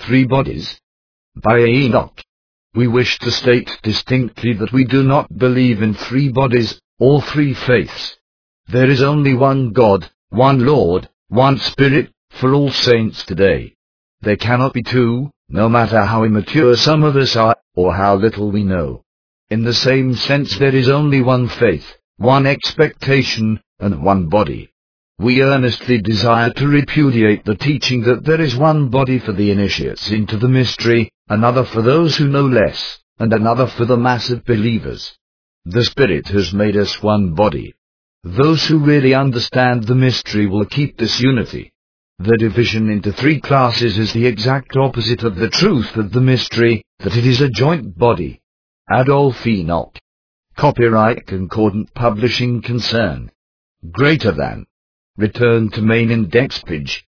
three bodies. By Enoch. We wish to state distinctly that we do not believe in three bodies, or three faiths. There is only one God, one Lord, one Spirit, for all saints today. There cannot be two, no matter how immature some of us are, or how little we know. In the same sense, there is only one faith, one expectation, and one body. We earnestly desire to repudiate the teaching that there is one body for the initiates into the mystery, another for those who know less, and another for the mass of believers. The Spirit has made us one body. Those who really understand the mystery will keep this unity. The division into three classes is the exact opposite of the truth of the mystery, that it is a joint body. Adolf Enoch. Copyright Concordant Publishing Concern. Greater than. Return to main index page.